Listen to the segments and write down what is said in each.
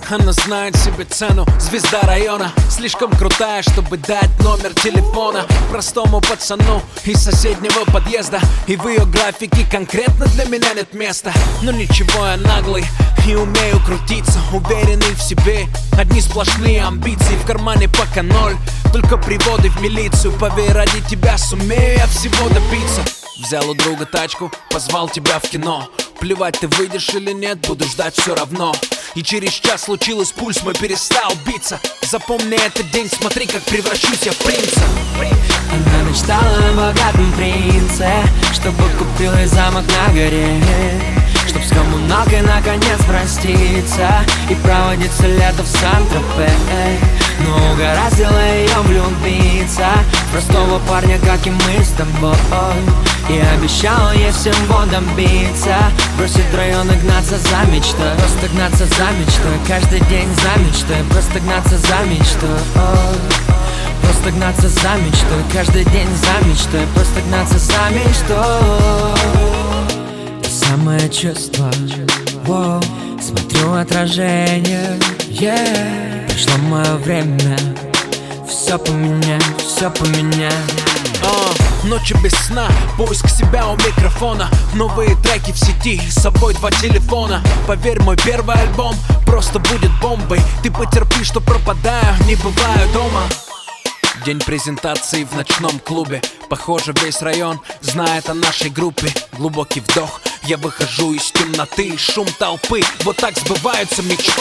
Она знает себе цену, звезда района, слишком крутая, чтобы дать номер телефона простому пацану из соседнего подъезда. И в ее графике конкретно для меня нет места. Но ничего, я наглый и умею крутиться, уверенный в себе. Одни сплошные амбиции, в кармане пока ноль, только приводы в милицию. Поверь, ради тебя сумею я всего добиться. Взял у друга тачку, позвал тебя в кино. Плевать, ты выйдешь или нет, буду ждать все равно. И через час случилось, пульс мой перестал биться. Запомни этот день, смотри, как превращусь я в принца. Она мечтала о богатом принце, чтобы купил ей замок на горе, чтоб с коммуналкой наконец проститься и проводиться лето в Сан-Тропе. Но угораздило ее влюбиться в простого парня, как и мы с тобой. И обещал ей всем водом биться, бросить район и гнаться за мечтой. Просто гнаться за мечтой, каждый день за мечтой. Просто гнаться за мечтой. Просто гнаться за мечтой, каждый день за мечтой. Просто гнаться за мечтой. То самое чувство, воу, смотрю отражение, пришло мое время все поменять, все поменять. Ночи без сна, поиск себя у микрофона, новые треки в сети, с собой 2 телефона. Поверь, мой первый альбом просто будет бомбой. Ты потерпи, что пропадаю, не бываю дома. День презентации в ночном клубе. Похоже, весь район знает о нашей группе. Глубокий вдох, я выхожу из темноты. Шум толпы, вот так сбываются мечты.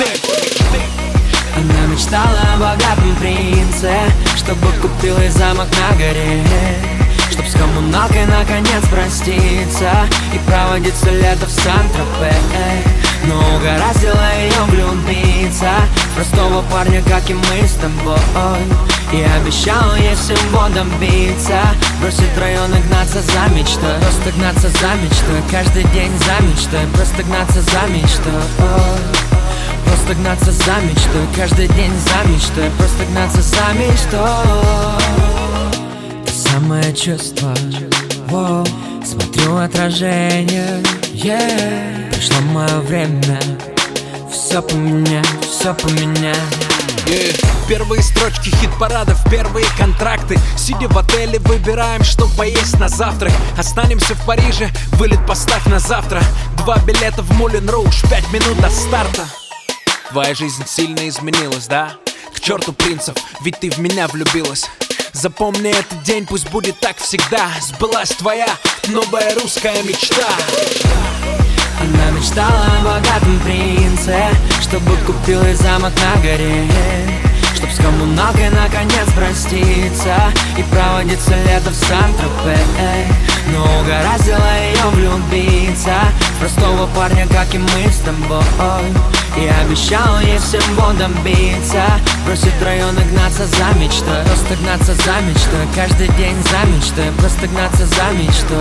Она мечтала о богатом принце, чтобы купил ей замок на горе, чтоб с коммуналкой наконец проститься и проводиться лето в Сан-Тропе. Но угораздило ее влюбиться в простого парня, как и мы с тобой. И обещал ей всем водом биться, бросить район и гнаться за мечтой. Просто гнаться за мечтой, каждый день за мечтой. Просто гнаться за мечтой. Просто гнаться за мечтой, каждый день за мечтой. Просто гнаться за мечтой. То самое чувство, воу, смотрю отражение, пришло мое время все поменять, все поменять. Первые строчки хит-парадов, первые контракты. Сидя в отеле, выбираем, что поесть на завтрак. Останемся в Париже, вылет поставь на завтра. 2 билета в Мулен Руж, 5 минут до старта. Твоя жизнь сильно изменилась, да? К черту принцев, ведь ты в меня влюбилась. Запомни этот день, пусть будет так всегда. Сбылась твоя новая русская мечта. Она мечтала о богатом принце, чтобы купил ей замок на горе, чтоб с коммуналкой наконец проститься и проводиться лето в Сан-Тропе. Но угораздило ее влюбиться в простого парня, как и мы с тобой. И обещал ей всем водом биться, бросить район и гнаться за мечтой. Просто гнаться за мечтой, каждый день за мечтой. Просто гнаться за мечтой.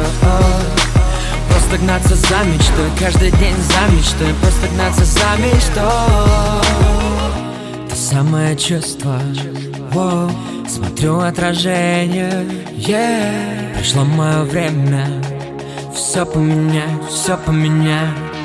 Просто гнаться за мечтой, каждый день за мечтой. Просто гнаться за мечтой. То самое чувство, воу, смотрю отражение, пришло мое время все поменять, все поменять.